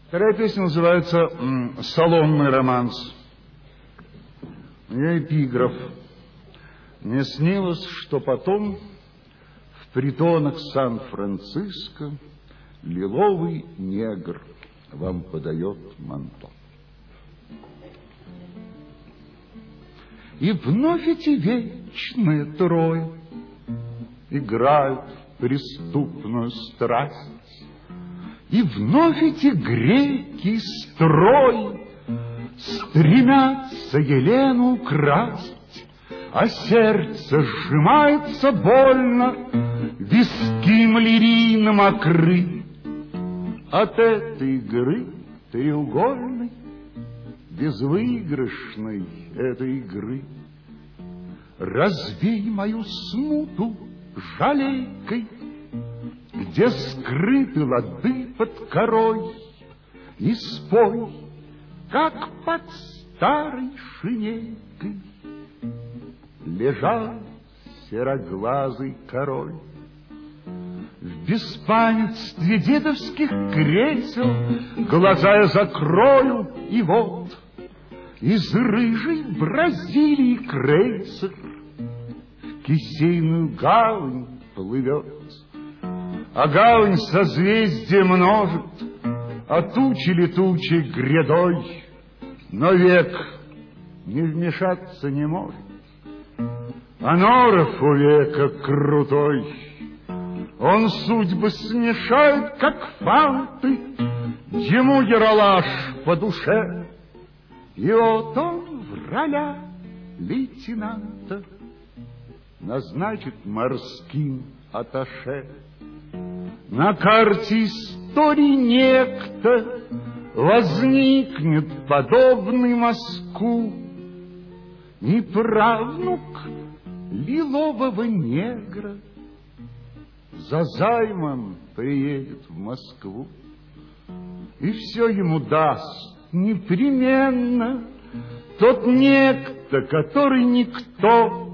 Вторая песня называется «Салонный романс». У нее эпиграф. Мне снилось, что потом в притонах Сан-Франциско лиловый негр вам подает манто. И вновь эти вечные трое играют в преступную страсть. И вновь эти греки строй стремятся Елену украсть, а сердце сжимается больно, виски малярийно мокры. От этой игры треугольной, безвыигрышной этой игры, развей мою смуту жалейкой, где скрыты лады под корой, и спой, как под старой шинелькой лежал сероглазый король. В беспамятстве дедовских кресел глаза я закрою, и вот из рыжей Бразилии крейсер в кисейную гавань плывет. А гавань созвездия множит, а тучи летучей грядой, но век не вмешаться не может. А норов у века крутой, он судьбы смешает, как фанты, ему яролаж по душе. И вот он в ролях лейтенанта назначит морским атташе. На карте истории некто возникнет подобный Москву, и правнук лилового негра за займом приедет в Москву, и все ему даст непременно тот некто, который никто.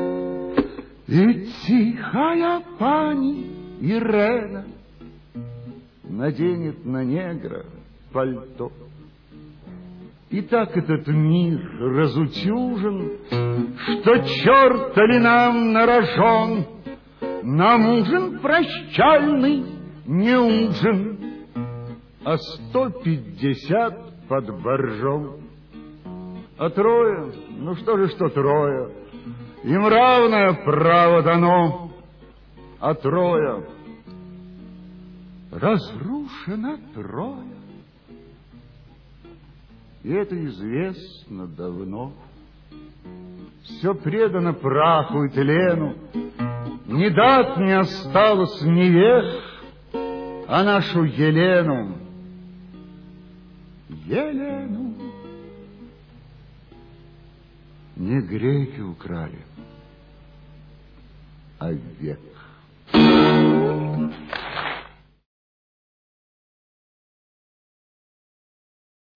И тихая пани Ирена наденет на негра пальто. И так этот мир разутюжен, что черта ли нам нарожен. Нам ужин прощальный не ужин, а 150 под боржом. А трое, ну что же, что трое, им равное право дано. А Троя разрушена Троя, и это известно давно. Все предано праху и тлену, ни дат не осталось, ни вех, а нашу Елену не греки украли, а век.